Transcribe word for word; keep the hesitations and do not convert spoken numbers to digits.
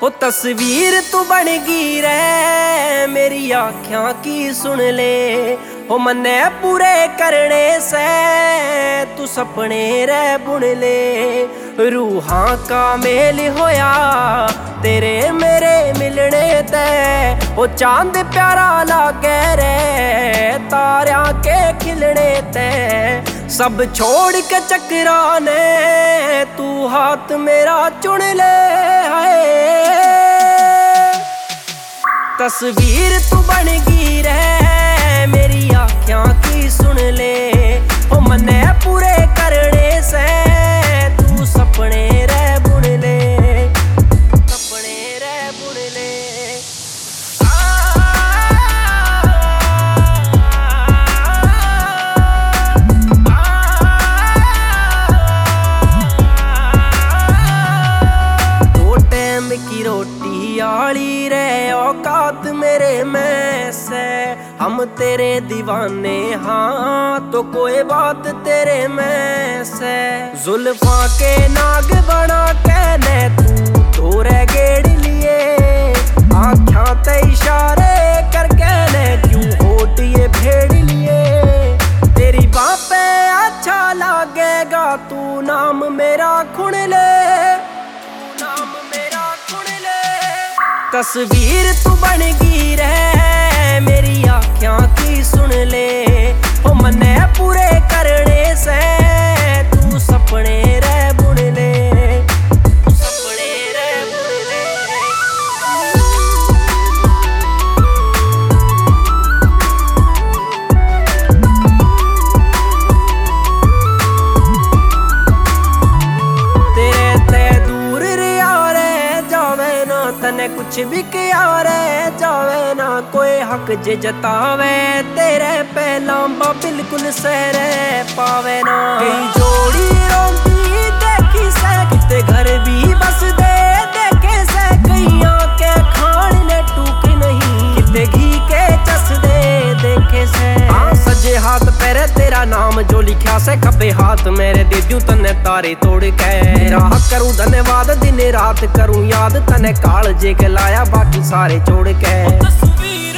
हो तस्वीर तू बन गई रे मेरी आँखियां की सुन ले। हो मन्ने पूरे करने से तू सपने रे बुन ले। रूहां का मेल होया तेरे मेरे मिलने ते। ओ चांद प्यारा लागे रे तारियां के खिलने ते। सब छोड़ के चकराने तू हाथ मेरा चुन ले। हाय तस्वीर तू बन गई रे मेरी आँखियां की सुन ले। ओ मन्ने पूरे करने से तू सपने रे बुन ले। सपने रे बुन ले। दो टाइम की रोटी आली रे औकात मेरे में से। हम तेरे दीवाने हाँ तो कोई बात तेरे में से। जुल्फा के नाग बना कहने तू धोरे गेड़ लिए। आँखों ते इशारे कर कहने क्यों होठ ये भेड़ लिए। तेरी बापे अच्छा लागेगा तू नाम मेरा खुन ले। तू नाम मेरा खुन ले। तस्वीर तू बन गई रे मेरी आँखियां की सुन ले। ओ मन्ने पूरे करने से तू सपने रे बुन ले। सपने रे बुन ले। तेरे ते दूर रिया रे जावे ना तने कुछ भी किया रे जावे ना। कोई हक जे जतावे तेरे पहला बिल्कुल सहरे पावे ना। कई जोड़ी रोंदी देखी से किते घर भी बस दे देखे से। कईया के खान ने टूक नहीं किते घी के चस दे देखे से। हाँ सजे हाथ पैरे तेरा नाम जो लिखा से। खबे हाथ मेरे दे दूं तने तारे तोड़ के। राह करूं धन्यवाद दिन रात करूं याद तने काल जे के लाया बाकी सारे छोड़ के। तस्वीर